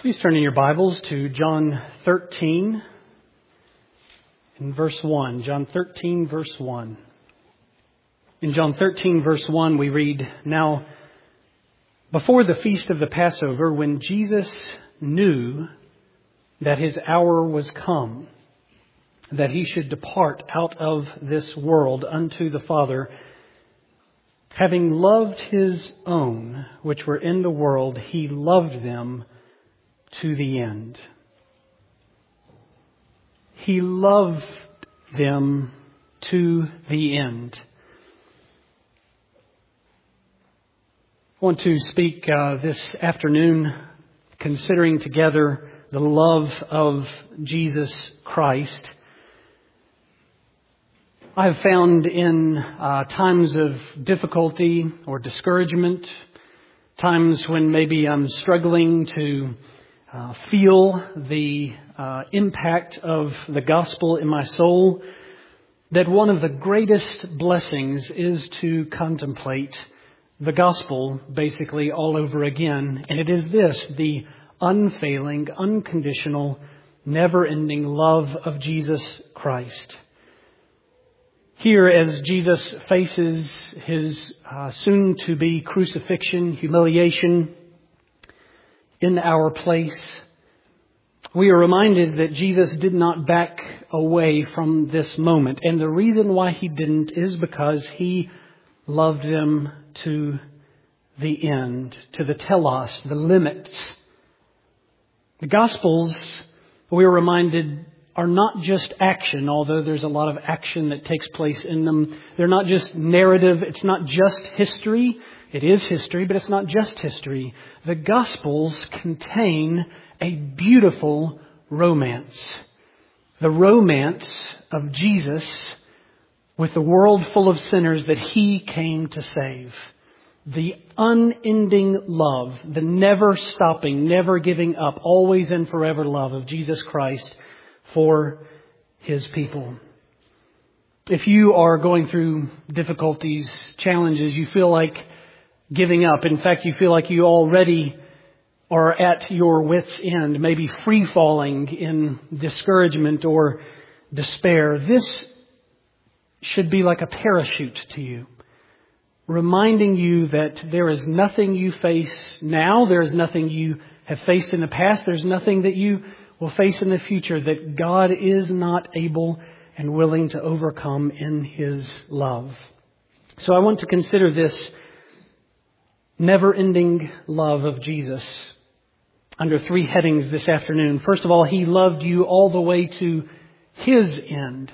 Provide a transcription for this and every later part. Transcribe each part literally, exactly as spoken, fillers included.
Please turn in your Bibles to John thirteen in verse one. John thirteen, verse one. In John thirteen, verse one, we read, "Now, before the feast of the Passover, when Jesus knew that his hour was come, that he should depart out of this world unto the Father, having loved his own which were in the world, he loved them to the end." He loved them to the end. I want to speak uh, this afternoon considering together the love of Jesus Christ. I have found in uh, times of difficulty or discouragement, times when maybe I'm struggling to Uh, feel the uh, impact of the gospel in my soul, that one of the greatest blessings is to contemplate the gospel basically all over again. And it is this, the unfailing, unconditional, never-ending love of Jesus Christ. Here, as Jesus faces his uh, soon-to-be crucifixion, humiliation, in our place, we are reminded that Jesus did not back away from this moment. And the reason why he didn't is because he loved them to the end, to the telos, the limits. The Gospels, we are reminded, are not just action, although there's a lot of action that takes place in them. They're not just narrative. It's not just history. It is history, but it's not just history. The Gospels contain a beautiful romance. The romance of Jesus with the world full of sinners that he came to save. The unending love, the never stopping, never giving up, always and forever love of Jesus Christ for his people. If you are going through difficulties, challenges, you feel like giving up. In fact, you feel like you already are at your wit's end, maybe free falling in discouragement or despair. This should be like a parachute to you, reminding you that there is nothing you face now, there is nothing you have faced in the past, there's nothing that you will face in the future that God is not able and willing to overcome in his love. So I want to consider this never-ending love of Jesus under three headings this afternoon. First of all, he loved you all the way to his end.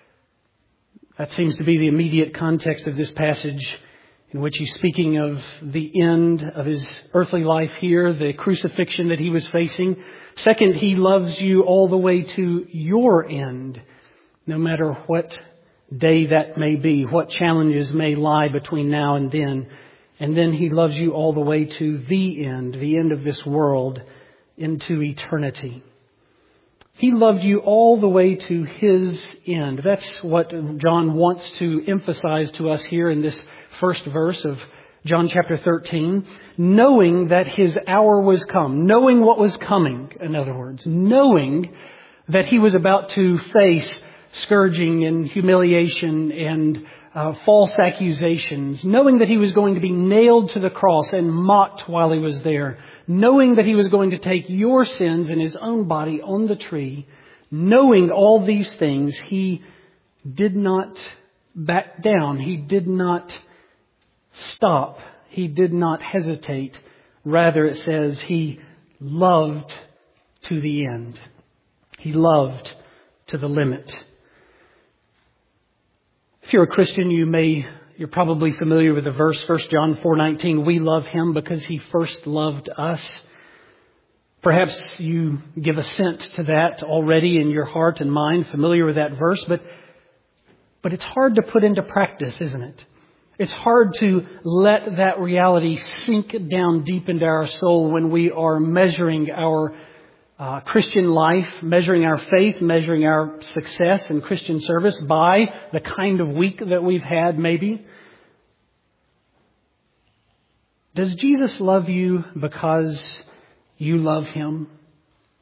That seems to be the immediate context of this passage, in which he's speaking of the end of his earthly life here, the crucifixion that he was facing. Second, he loves you all the way to your end, no matter what day that may be, what challenges may lie between now and then. And then he loves you all the way to the end, the end of this world, into eternity. He loved you all the way to his end. That's what John wants to emphasize to us here in this first verse of John chapter thirteen. Knowing that his hour was come. Knowing what was coming, in other words. Knowing that he was about to face scourging and humiliation and Uh, false accusations, knowing that he was going to be nailed to the cross and mocked while he was there, knowing that he was going to take your sins in his own body on the tree, knowing all these things, he did not back down. He did not stop. He did not hesitate. Rather, it says he loved to the end. He loved to the limit. If you're a Christian, you may, you're probably familiar with the verse, First John four nineteen, we love him because he first loved us. Perhaps you give assent to that already in your heart and mind, familiar with that verse, but, but it's hard to put into practice, isn't it? It's hard to let that reality sink down deep into our soul when we are measuring our Uh, Christian life, measuring our faith, measuring our success in Christian service by the kind of week that we've had, maybe. Does Jesus love you because you love him?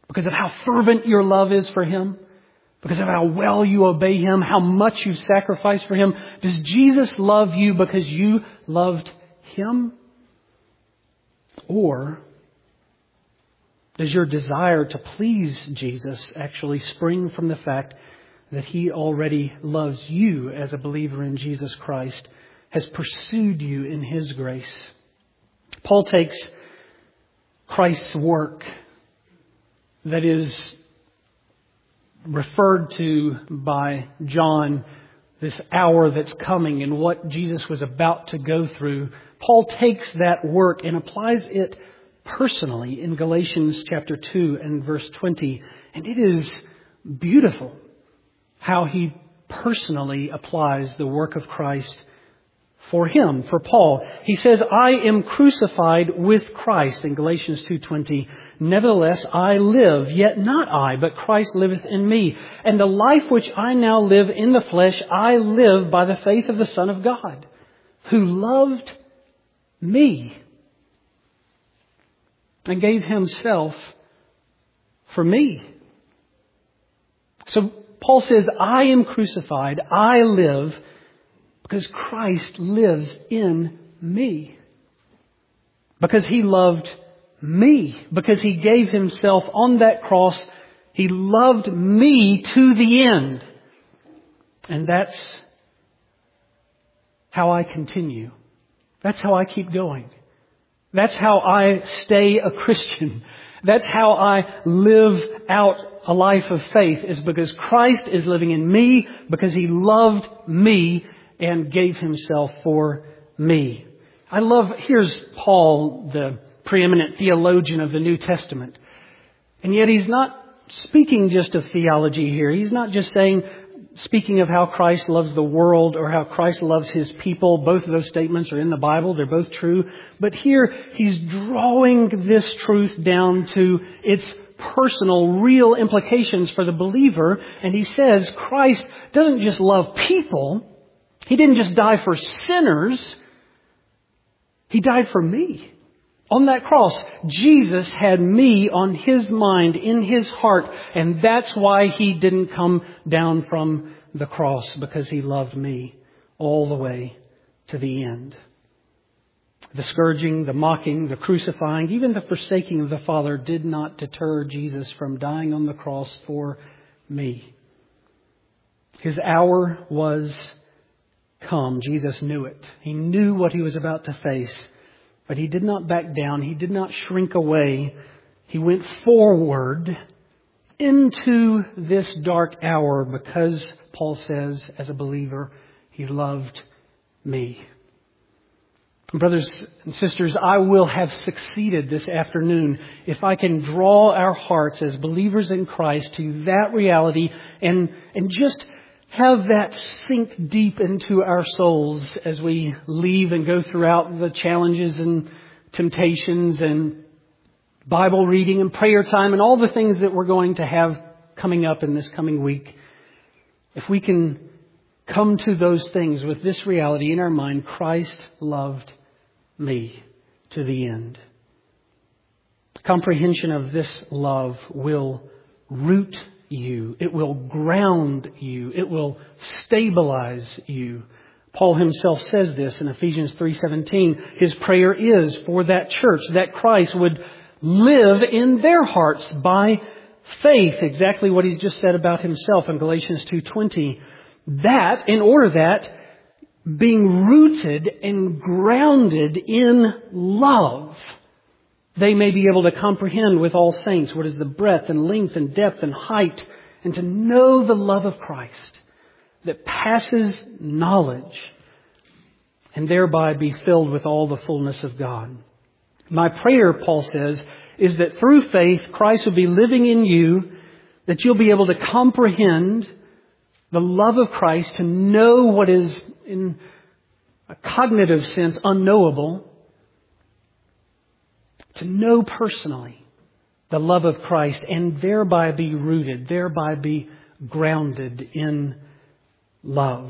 Because of how fervent your love is for Him? Because of how well you obey Him? How much you sacrifice for Him? Does Jesus love you because you loved Him? Or does your desire to please Jesus actually spring from the fact that He already loves you as a believer in Jesus Christ, has pursued you in His grace? Paul takes Christ's work that is referred to by John, this hour that's coming and what Jesus was about to go through. Paul takes that work and applies it personally in Galatians chapter two and verse twenty. And it is beautiful how he personally applies the work of Christ for him, for Paul. He says, I am crucified with Christ in Galatians two twenty. Nevertheless, I live, yet not I, but Christ liveth in me. And the life which I now live in the flesh, I live by the faith of the Son of God, who loved me and gave Himself for me. So Paul says, I am crucified, I live, because Christ lives in me. Because He loved me. Because He gave Himself on that cross. He loved me to the end. And that's how I continue. That's how I keep going. That's how I stay a Christian. That's how I live out a life of faith, is because Christ is living in me, because He loved me and gave Himself for me. I love, here's Paul, the preeminent theologian of the New Testament. And yet he's not speaking just of theology here. He's not just saying, speaking of how Christ loves the world or how Christ loves His people. Both of those statements are in the Bible. They're both true. But here he's drawing this truth down to its personal, real implications for the believer. And he says Christ doesn't just love people. He didn't just die for sinners. He died for me. On that cross, Jesus had me on His mind, in His heart. And that's why He didn't come down from the cross, because He loved me all the way to the end. The scourging, the mocking, the crucifying, even the forsaking of the Father did not deter Jesus from dying on the cross for me. His hour was come. Jesus knew it. He knew what He was about to face. But He did not back down. He did not shrink away. He went forward into this dark hour because, Paul says, as a believer, He loved me. Brothers and sisters, I will have succeeded this afternoon if I can draw our hearts as believers in Christ to that reality and, and just have that sink deep into our souls as we leave and go throughout the challenges and temptations and Bible reading and prayer time and all the things that we're going to have coming up in this coming week. If we can come to those things with this reality in our mind, Christ loved me to the end. Comprehension of this love will root you. It will ground you. It will stabilize you. Paul himself says this in Ephesians three seventeen. His prayer is for that church, that Christ would live in their hearts by faith. Exactly what he's just said about himself in Galatians two twenty. That, in order that, being rooted and grounded in love, they may be able to comprehend with all saints what is the breadth and length and depth and height, and to know the love of Christ that passes knowledge, and thereby be filled with all the fullness of God. My prayer, Paul says, is that through faith, Christ will be living in you, that you'll be able to comprehend the love of Christ, to know what is, in a cognitive sense, unknowable, to know personally the love of Christ and thereby be rooted, thereby be grounded in love.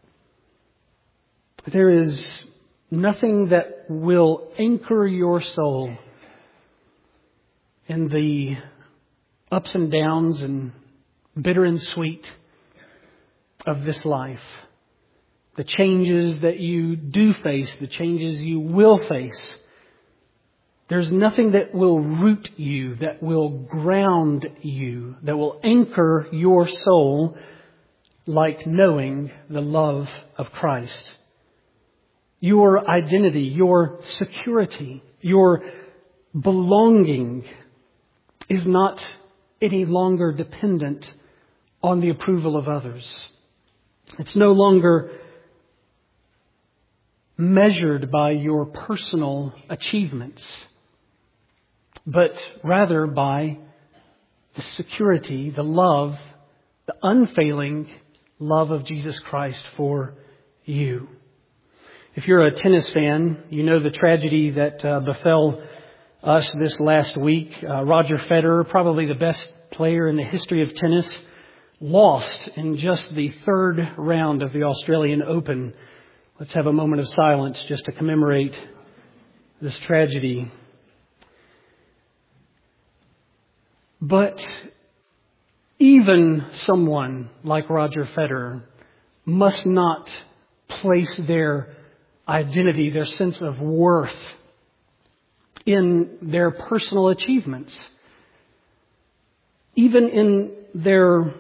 There is nothing that will anchor your soul in the ups and downs and bitter and sweet of this life. The changes that you do face, the changes you will face. There's nothing that will root you, that will ground you, that will anchor your soul like knowing the love of Christ. Your identity, your security, your belonging is not any longer dependent on the approval of others. It's no longer measured by your personal achievements, but rather by the security, the love, the unfailing love of Jesus Christ for you. If you're a tennis fan, you know the tragedy that uh, befell us this last week. Uh, Roger Federer, probably the best player in the history of tennis, lost in just the third round of the Australian Open. Let's have a moment of silence just to commemorate this tragedy. But even someone like Roger Federer must not place their identity, their sense of worth in their personal achievements, even in their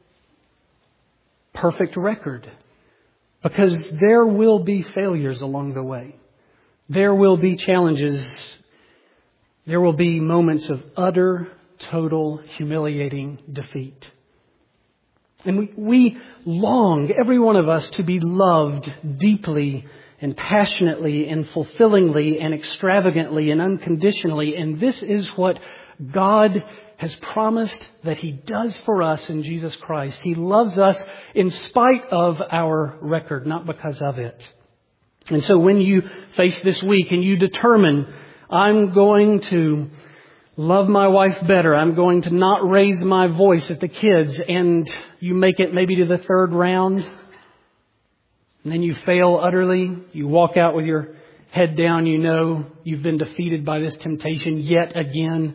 perfect record, because there will be failures along the way. There will be challenges. There will be moments of utter, total, humiliating defeat. And we, we long, every one of us, to be loved deeply and passionately and fulfillingly and extravagantly and unconditionally. And this is what God has promised that He does for us in Jesus Christ. He loves us in spite of our record, not because of it. And so when you face this week and you determine, I'm going to love my wife better, I'm going to not raise my voice at the kids, and you make it maybe to the third round, and then you fail utterly, you walk out with your head down, you know you've been defeated by this temptation yet again.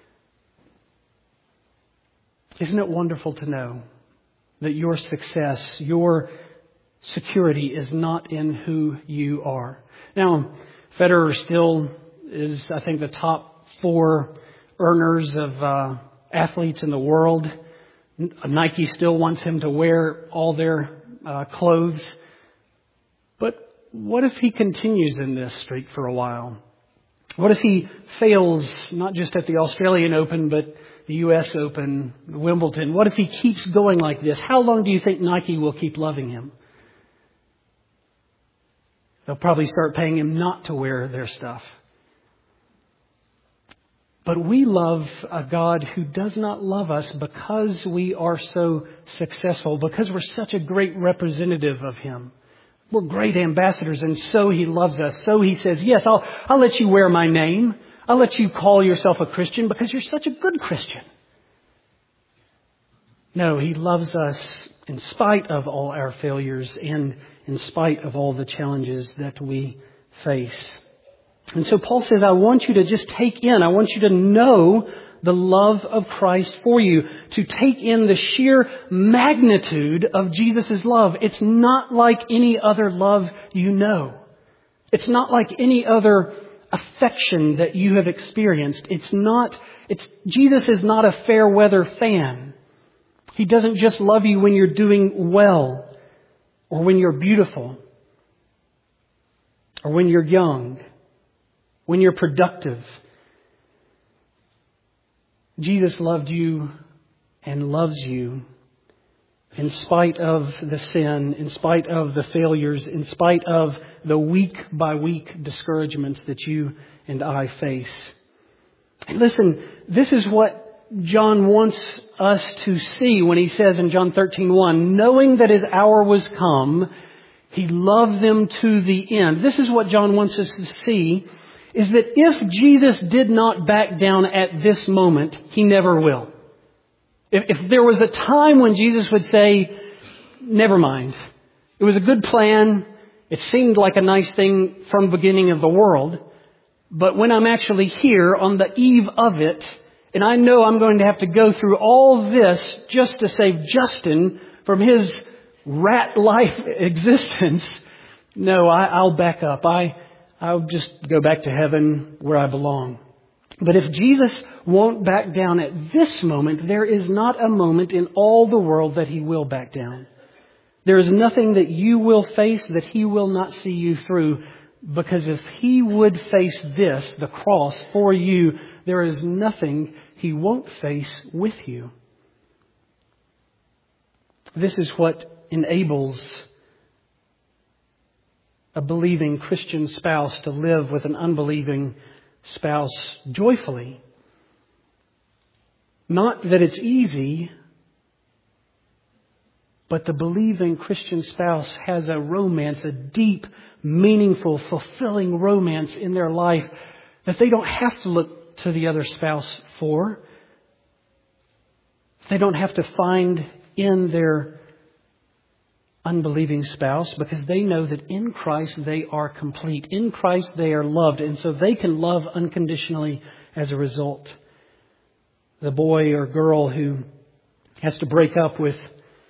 Isn't it wonderful to know that your success, your security is not in who you are? Now, Federer still is, I think, the top four earners of uh, athletes in the world. Nike still wants him to wear all their uh, clothes. But what if he continues in this streak for a while? What if he fails not just at the Australian Open, but the U S Open, Wimbledon? What if he keeps going like this? How long do you think Nike will keep loving him? They'll probably start paying him not to wear their stuff. But we love a God who does not love us because we are so successful, because we're such a great representative of Him. We're great ambassadors, and so He loves us. So He says, yes, I'll, I'll let you wear my name. I'll let you call yourself a Christian because you're such a good Christian. No, He loves us in spite of all our failures and in spite of all the challenges that we face. And so Paul says, I want you to just take in, I want you to know the love of Christ for you, to take in the sheer magnitude of Jesus' love. It's not like any other love you know. It's not like any other affection that you have experienced. It's not, it's, Jesus is not a fair weather fan. He doesn't just love you when you're doing well, or when you're beautiful, or when you're young, when you're productive. Jesus loved you and loves you in spite of the sin, in spite of the failures, in spite of the week by week discouragements that you and I face. And listen, this is what John wants us to see when he says in John thirteen one, knowing that his hour was come, He loved them to the end. This is what John wants us to see, is that if Jesus did not back down at this moment, He never will. If, if there was a time when Jesus would say, never mind, it was a good plan, it seemed like a nice thing from the beginning of the world, but when I'm actually here on the eve of it, And I know I'm going to have to go through all this just to save Justin from his rat life existence. No, I, I'll back up. I, I'll just go back to heaven where I belong. But if Jesus won't back down at this moment, there is not a moment in all the world that He will back down. There is nothing that you will face that He will not see you through. Because if He would face this, the cross, for you, there is nothing He won't face with you. This is what enables a believing Christian spouse to live with an unbelieving spouse joyfully. Not that it's easy, but the believing Christian spouse has a romance, a deep, meaningful, fulfilling romance in their life that they don't have to look to the other spouse for. They don't have to find in their unbelieving spouse, because they know that in Christ they are complete. In Christ they are loved, and so they can love unconditionally as a result. The boy or girl who has to break up with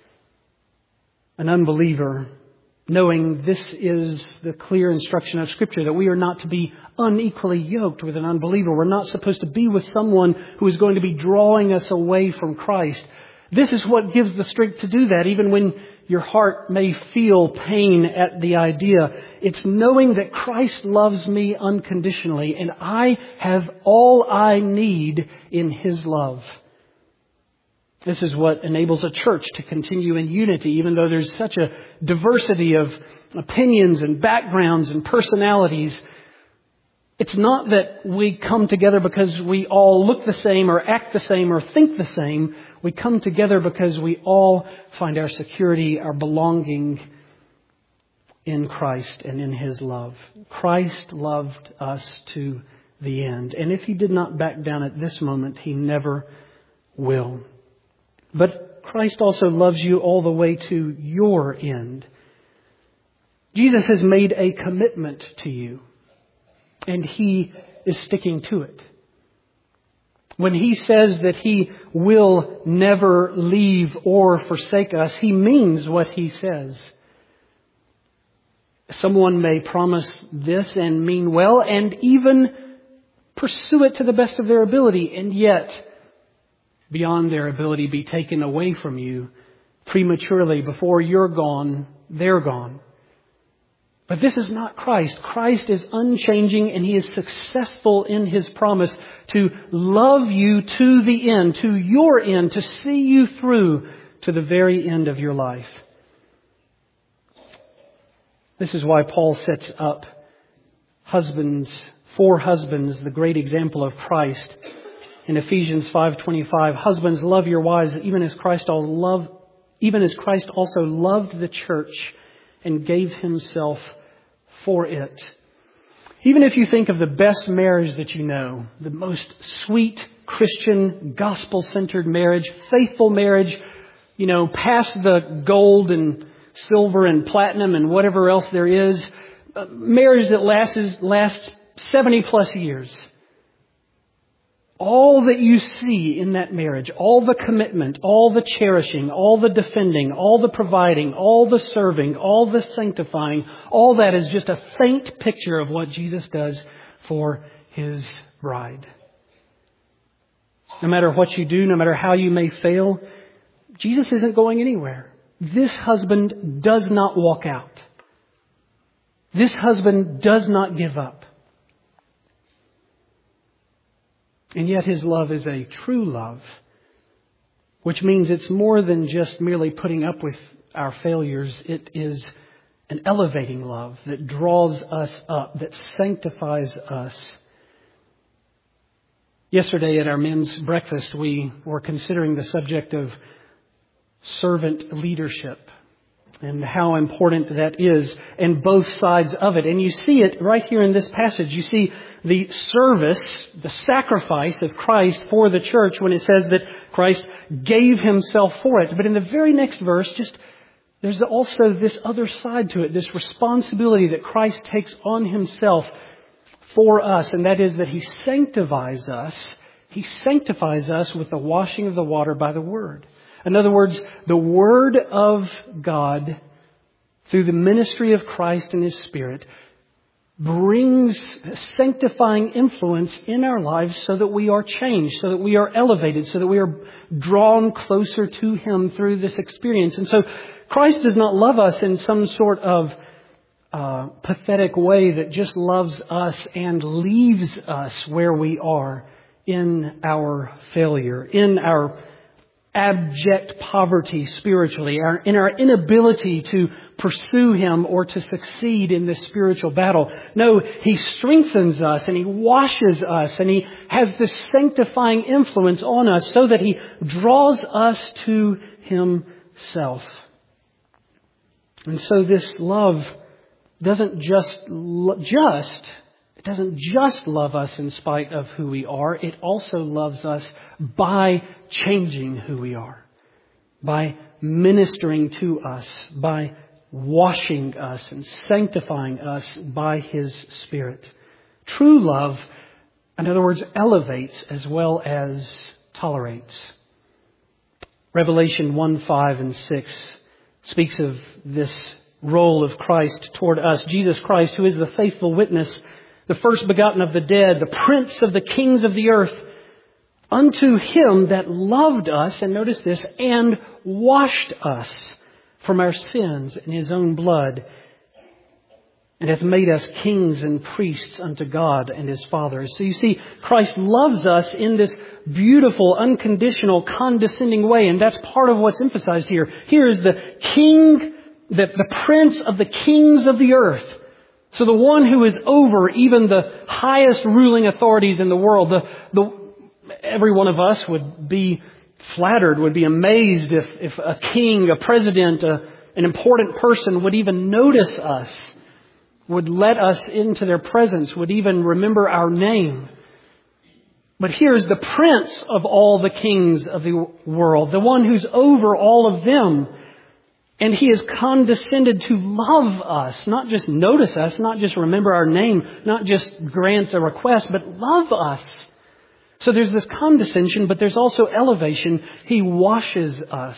an unbeliever, knowing this is the clear instruction of Scripture, that we are not to be unequally yoked with an unbeliever. We're not supposed to be with someone who is going to be drawing us away from Christ. This is what gives the strength to do that, even when your heart may feel pain at the idea. It's knowing that Christ loves me unconditionally, and I have all I need in His love. This is what enables a church to continue in unity, even though there's such a diversity of opinions and backgrounds and personalities. It's not that we come together because we all look the same or act the same or think the same. We come together because we all find our security, our belonging in Christ and in His love. Christ loved us to the end. And if He did not back down at this moment, He never will. But Christ also loves you all the way to your end. Jesus has made a commitment to you, and He is sticking to it. When He says that He will never leave or forsake us, He means what He says. Someone may promise this and mean well and even pursue it to the best of their ability, and yet, beyond their ability, be taken away from you prematurely. Before you're gone, they're gone. But this is not Christ. Christ is unchanging, and He is successful in His promise to love you to the end, to your end, to see you through to the very end of your life. This is why Paul sets up husbands, for husbands, the great example of Christ. In Ephesians five twenty-five, husbands, love your wives, even as Christ also loved, even as Christ also loved the church and gave Himself for it. Even if you think of the best marriage that you know, the most sweet Christian gospel-centered marriage, faithful marriage, you know, past the gold and silver and platinum and whatever else there is, a marriage that lasts lasts seventy plus years. All that you see in that marriage, all the commitment, all the cherishing, all the defending, all the providing, all the serving, all the sanctifying, all that is just a faint picture of what Jesus does for His bride. No matter what you do, no matter how you may fail, Jesus isn't going anywhere. This husband does not walk out. This husband does not give up. And yet His love is a true love, which means it's more than just merely putting up with our failures. It is an elevating love that draws us up, that sanctifies us. Yesterday at our men's breakfast, we were considering the subject of servant leadership and how important that is, and both sides of it. And you see it right here in this passage. You see the service, the sacrifice of Christ for the church when it says that Christ gave Himself for it. But in the very next verse, just there's also this other side to it, this responsibility that Christ takes on Himself for us, and that is that He sanctifies us He sanctifies us with the washing of the water by the Word. In other words, the Word of God, through the ministry of Christ and His Spirit, brings sanctifying influence in our lives so that we are changed, so that we are elevated, so that we are drawn closer to Him through this experience. And so Christ does not love us in some sort of uh, pathetic way that just loves us and leaves us where we are in our failure, in our abject poverty spiritually, our, in our inability to pursue Him or to succeed in this spiritual battle. No, He strengthens us and He washes us and He has this sanctifying influence on us so that He draws us to Himself. And so this love doesn't just, just, it doesn't just love us in spite of who we are. It also loves us by changing who we are, by ministering to us, by washing us and sanctifying us by His Spirit. True love, in other words, elevates as well as tolerates. Revelation one, five, and six speaks of this role of Christ toward us. Jesus Christ, who is the faithful witness, the first begotten of the dead, the prince of the kings of the earth, unto Him that loved us, and notice this, and washed us from our sins in His own blood, and hath made us kings and priests unto God and His Father. So you see, Christ loves us in this beautiful, unconditional, condescending way, and that's part of what's emphasized here. Here is the King, the, the Prince of the kings of the earth. So the one who is over even the highest ruling authorities in the world. The, the, every one of us would be flattered, would be amazed if, if a king, a president, a, an important person would even notice us, would let us into their presence, would even remember our name. But here's the prince of all the kings of the world, the one who's over all of them. And He has condescended to love us, not just notice us, not just remember our name, not just grant a request, but love us. So there's this condescension, but there's also elevation. He washes us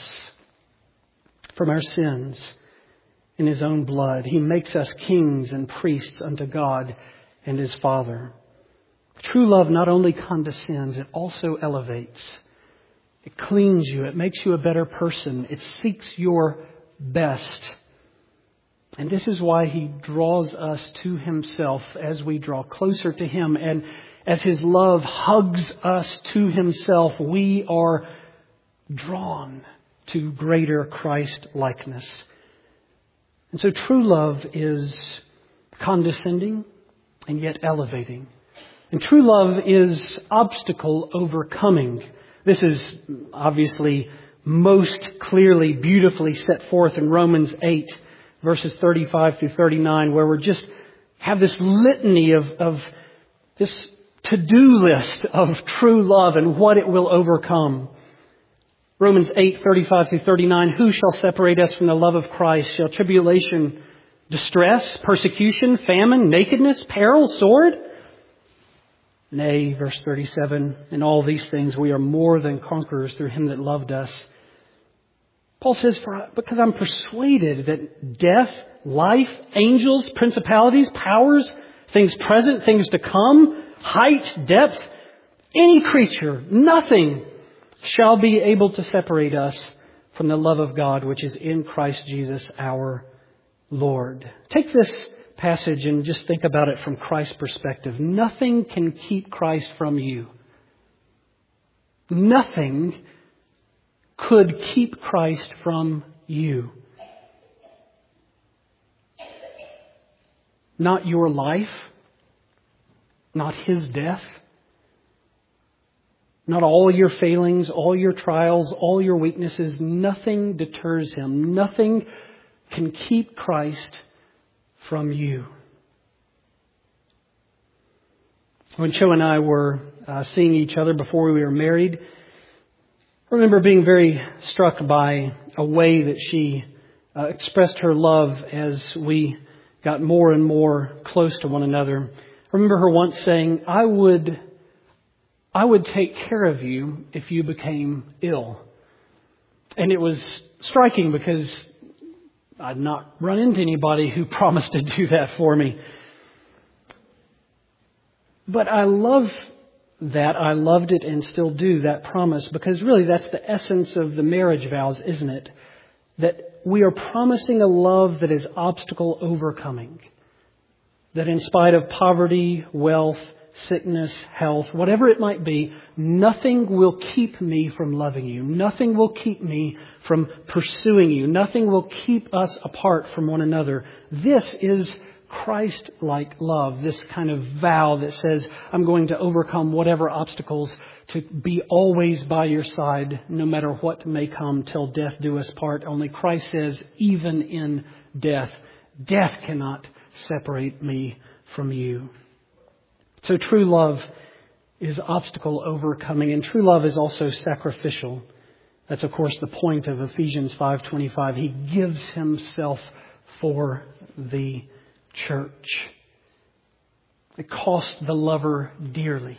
from our sins in His own blood. He makes us kings and priests unto God and His Father. True love not only condescends, it also elevates. It cleans you. It makes you a better person. It seeks your best. And this is why He draws us to Himself as we draw closer to Him. And as His love hugs us to Himself, we are drawn to greater Christ likeness. And so true love is condescending and yet elevating. And true love is obstacle overcoming. This is obviously most clearly, beautifully set forth in Romans eight, verses thirty-five through thirty-nine, where we just have this litany of, of this to-do list of true love and what it will overcome. Romans eight, thirty-five through thirty-nine, who shall separate us from the love of Christ? Shall tribulation, distress, persecution, famine, nakedness, peril, sword? Nay, verse thirty-seven, in all these things we are more than conquerors through Him that loved us. Paul says, For, because I'm persuaded that death, life, angels, principalities, powers, things present, things to come, height, depth, any creature, nothing shall be able to separate us from the love of God which is in Christ Jesus our Lord. Take this passage and just think about it from Christ's perspective. Nothing can keep Christ from you. Nothing could keep Christ from you. Not your life, not His death, not all your failings, all your trials, all your weaknesses. Nothing deters Him. Nothing can keep Christ from you. When Cho and I were uh, seeing each other before we were married, I remember being very struck by a way that she uh, expressed her love as we got more and more close to one another. I remember her once saying, I would, I would take care of you if you became ill. And it was striking because I'd not run into anybody who promised to do that for me. But I love that. I loved it and still do that promise, because really that's the essence of the marriage vows, isn't it? That we are promising a love that is obstacle overcoming. That in spite of poverty, wealth, sickness, health, whatever it might be, nothing will keep me from loving you. Nothing will keep me from pursuing you. Nothing will keep us apart from one another. This is Christ-like love, this kind of vow that says, I'm going to overcome whatever obstacles, to be always by your side, no matter what may come, till death do us part. Only Christ says, even in death, death cannot separate me from you. So true love is obstacle overcoming, and true love is also sacrificial. That's, of course, the point of Ephesians five twenty-five. He gives himself for the church. It cost the lover dearly.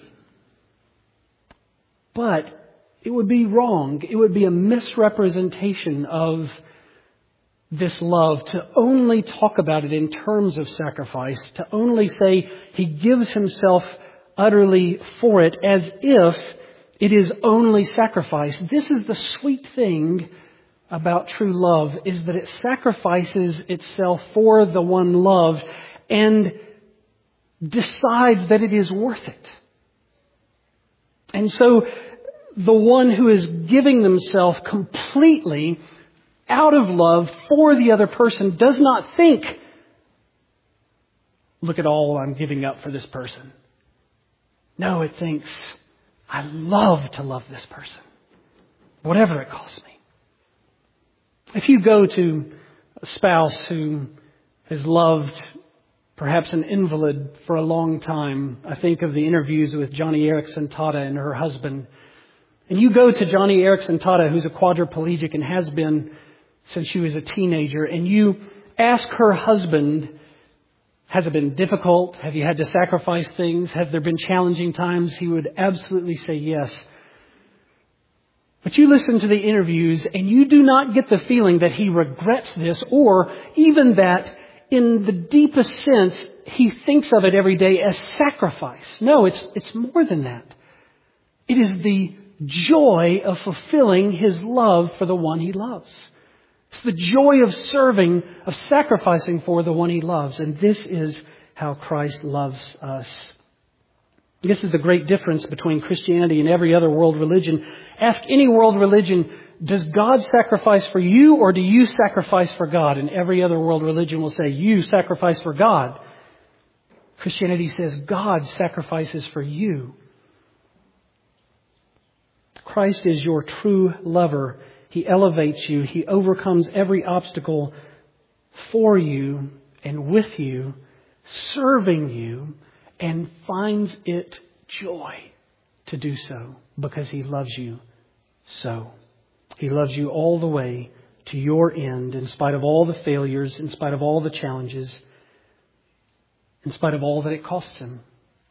But it would be wrong. It would be a misrepresentation of this love to only talk about it in terms of sacrifice, to only say he gives himself utterly for it as if it is only sacrifice. This is the sweet thing about true love, is that it sacrifices itself for the one loved and decides that it is worth it. And so the one who is giving themselves completely out of love for the other person does not think, look at all I'm giving up for this person. No, it thinks, I love to love this person, whatever it costs me. If you go to a spouse who has loved perhaps an invalid for a long time, I think of the interviews with Joni Eareckson Tada and her husband. And you go to Joni Eareckson Tada, who's a quadriplegic and has been since she was a teenager, and you ask her husband, has it been difficult? Have you had to sacrifice things? Have there been challenging times? He would absolutely say yes. But you listen to the interviews and you do not get the feeling that he regrets this, or even that in the deepest sense he thinks of it every day as sacrifice. No, it's it's more than that. It is the joy of fulfilling his love for the one he loves. It's the joy of serving, of sacrificing for the one he loves. And this is how Christ loves us. This is the great difference between Christianity and every other world religion. Ask any world religion, does God sacrifice for you, or do you sacrifice for God? And every other world religion will say, you sacrifice for God. Christianity says God sacrifices for you. Christ is your true lover. He elevates you. He overcomes every obstacle for you and with you, serving you, and finds it joy to do so because he loves you so. He loves you all the way to your end, in spite of all the failures, in spite of all the challenges, in spite of all that it costs him.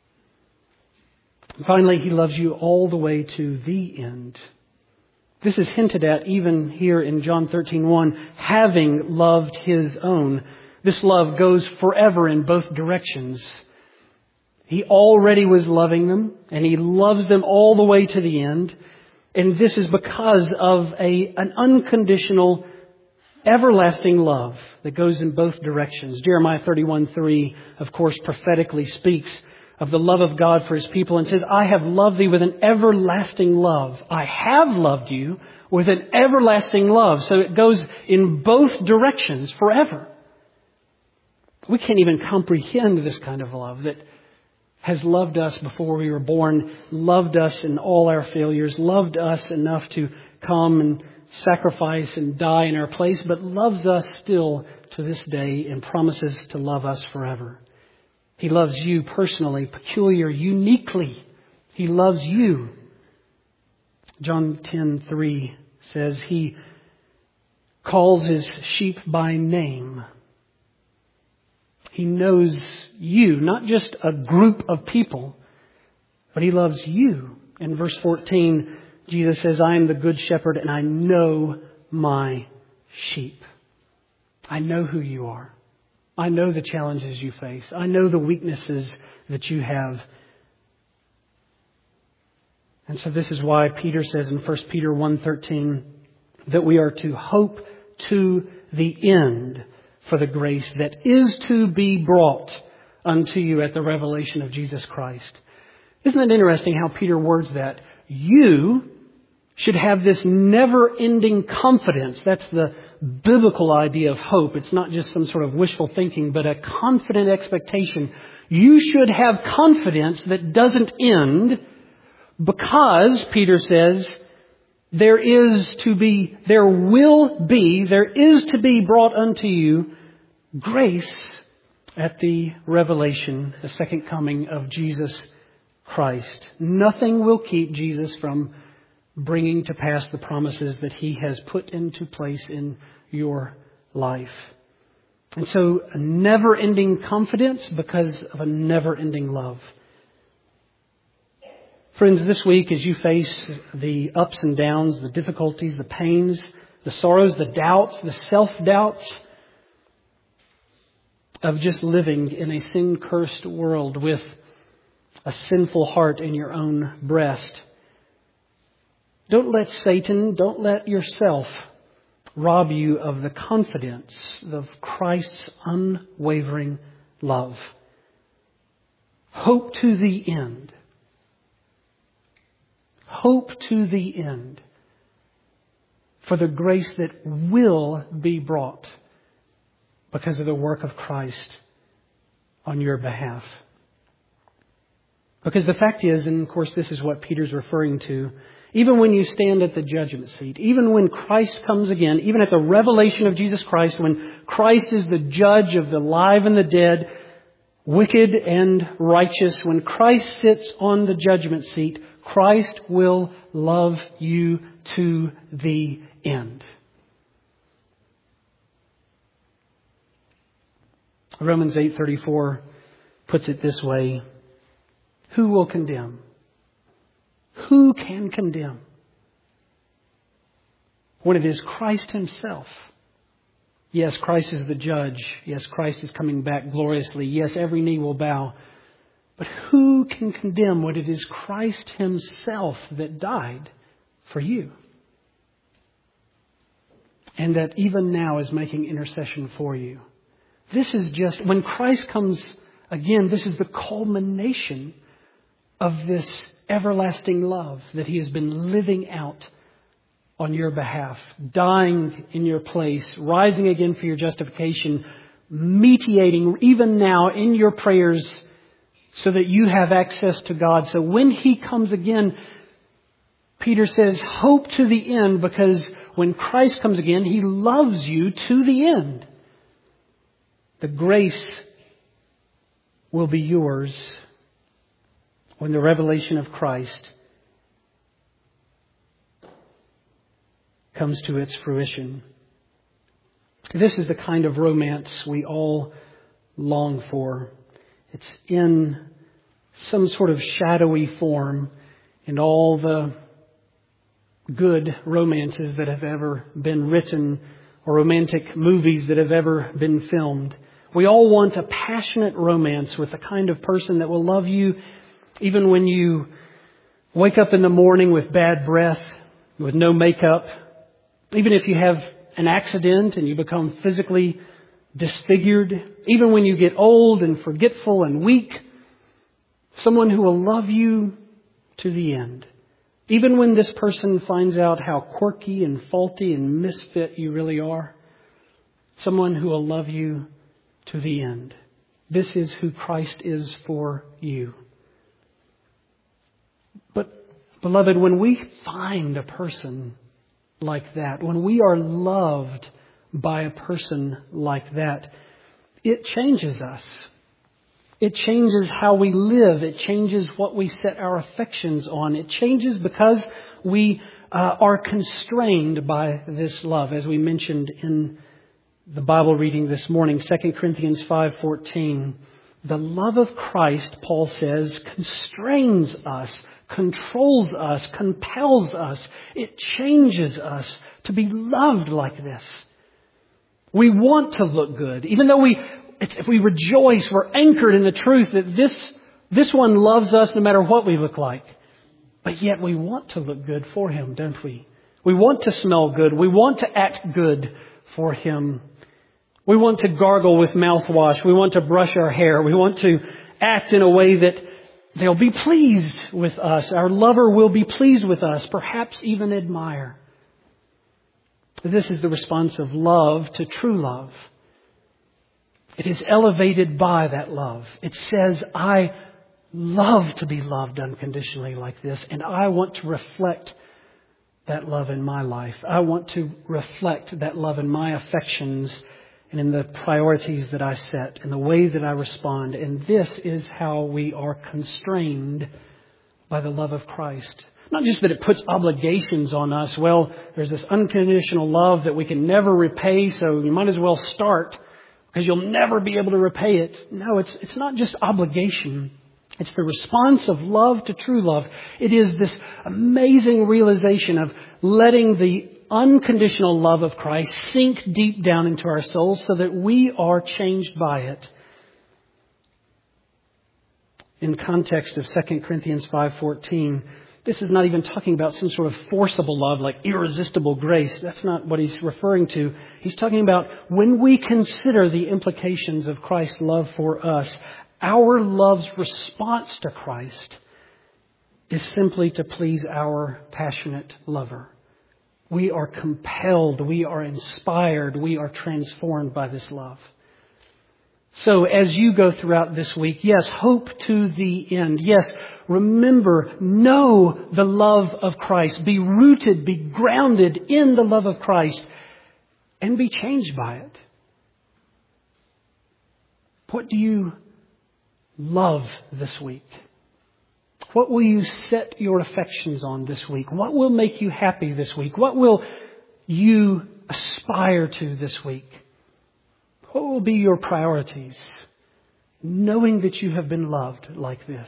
And finally, he loves you all the way to the end. This is hinted at even here in John thirteen one, having loved his own. This love goes forever in both directions. He already was loving them, and he loves them all the way to the end. And this is because of a an unconditional, everlasting love that goes in both directions. Jeremiah thirty-one three, of course, prophetically speaks of the love of God for his people and says, I have loved thee with an everlasting love. I have loved you with an everlasting love. So it goes in both directions forever. We can't even comprehend this kind of love that has loved us before we were born, loved us in all our failures, loved us enough to come and sacrifice and die in our place, but loves us still to this day and promises to love us forever. He loves you personally, peculiar, uniquely. He loves you. John ten three says he calls his sheep by name. He knows you, not just a group of people, but he loves you. In verse fourteen, Jesus says, I am the good shepherd and I know my sheep. I know who you are. I know the challenges you face. I know the weaknesses that you have. And so this is why Peter says in First Peter one thirteen that we are to hope to the end for the grace that is to be brought unto you at the revelation of Jesus Christ. Isn't it interesting how Peter words that? You should have this never-ending confidence. That's the biblical idea of hope. It's not just some sort of wishful thinking, but a confident expectation. You should have confidence that doesn't end because, Peter says, there is to be, there will be, there is to be brought unto you grace at the revelation, the second coming of Jesus Christ. Nothing will keep Jesus from bringing to pass the promises that He has put into place in your life. And so a never-ending confidence because of a never-ending love. Friends, this week as you face the ups and downs, the difficulties, the pains, the sorrows, the doubts, the self-doubts of just living in a sin-cursed world with a sinful heart in your own breast, don't let Satan, don't let yourself rob you of the confidence of Christ's unwavering love. Hope to the end. Hope to the end for the grace that will be brought because of the work of Christ on your behalf. Because the fact is, and of course this is what Peter's referring to, even when you stand at the judgment seat, even when Christ comes again, even at the revelation of Jesus Christ, when Christ is the judge of the alive and the dead, wicked and righteous, when Christ sits on the judgment seat, Christ will love you to the end. Romans eight thirty-four puts it this way: who will condemn? Who can condemn? When it is Christ Himself. Yes, Christ is the judge. Yes, Christ is coming back gloriously. Yes, every knee will bow. But who can condemn when it is Christ Himself that died for you? And that even now is making intercession for you. This is just, when Christ comes again, this is the culmination of this everlasting love that He has been living out on your behalf, dying in your place, rising again for your justification, mediating even now in your prayers so that you have access to God. So when He comes again, Peter says, hope to the end, because when Christ comes again, He loves you to the end. The grace will be yours when the revelation of Christ comes to its fruition. This is the kind of romance we all long for. It's in some sort of shadowy form in all the good romances that have ever been written or romantic movies that have ever been filmed. We all want a passionate romance with the kind of person that will love you even when you wake up in the morning with bad breath, with no makeup, even if you have an accident and you become physically disfigured, even when you get old and forgetful and weak, someone who will love you to the end. Even when this person finds out how quirky and faulty and misfit you really are, someone who will love you to the end. This is who Christ is for you. But, beloved, when we find a person like that, when we are loved by a person like that, it changes us. It changes how we live. It changes what we set our affections on. It changes because we uh, are constrained by this love, as we mentioned in the Bible reading this morning, Second Corinthians five fourteen. The love of Christ, Paul says, constrains us, controls us, compels us. It changes us to be loved like this. We want to look good. Even though we, if we rejoice, we're anchored in the truth that this, this one loves us no matter what we look like. But yet we want to look good for Him, don't we? We want to smell good. We want to act good for Him. We want to gargle with mouthwash. We want to brush our hair. We want to act in a way that they'll be pleased with us. Our lover will be pleased with us, perhaps even admire. This is the response of love to true love. It is elevated by that love. It says, I love to be loved unconditionally like this, and I want to reflect that love in my life. I want to reflect that love in my affections and in the priorities that I set and the way that I respond. And this is how we are constrained by the love of Christ. Not just that it puts obligations on us. Well, there's this unconditional love that we can never repay, so you might as well start because you'll never be able to repay it. No, it's it's not just obligation. It's the response of love to true love. It is this amazing realization of letting the unconditional love of Christ sink deep down into our souls so that we are changed by it. In context of Second Corinthians five fourteen, this is not even talking about some sort of forcible love like irresistible grace. That's not what he's referring to. He's talking about when we consider the implications of Christ's love for us, our love's response to Christ is simply to please our passionate lover. We are compelled, we are inspired, we are transformed by this love. So as you go throughout this week, yes, hope to the end. Yes, remember, know the love of Christ. Be rooted, be grounded in the love of Christ, and be changed by it. What do you love this week? What will you set your affections on this week? What will make you happy this week? What will you aspire to this week? What will be your priorities? Knowing that you have been loved like this.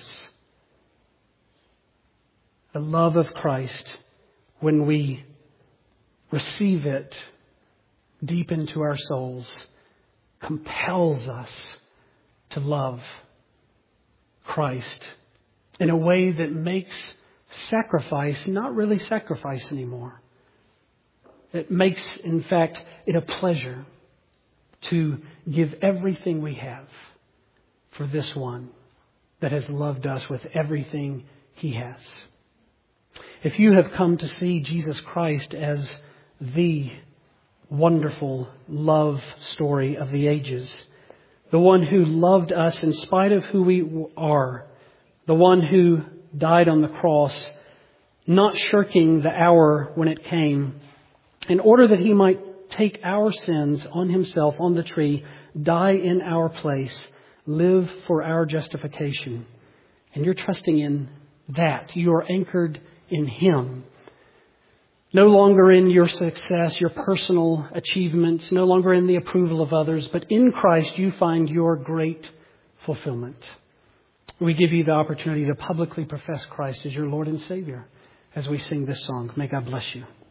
The love of Christ, when we receive it deep into our souls, compels us to love Christ in a way that makes sacrifice not really sacrifice anymore. It makes, in fact, it a pleasure to give everything we have for this one that has loved us with everything He has. If you have come to see Jesus Christ as the wonderful love story of the ages, the one who loved us in spite of who we are, the one who died on the cross, not shirking the hour when it came, in order that He might take our sins on Himself on the tree, die in our place, live for our justification. And you're trusting in that. You are anchored in Him. No longer in your success, your personal achievements, no longer in the approval of others, but in Christ you find your great fulfillment. We give you the opportunity to publicly profess Christ as your Lord and Savior as we sing this song. May God bless you.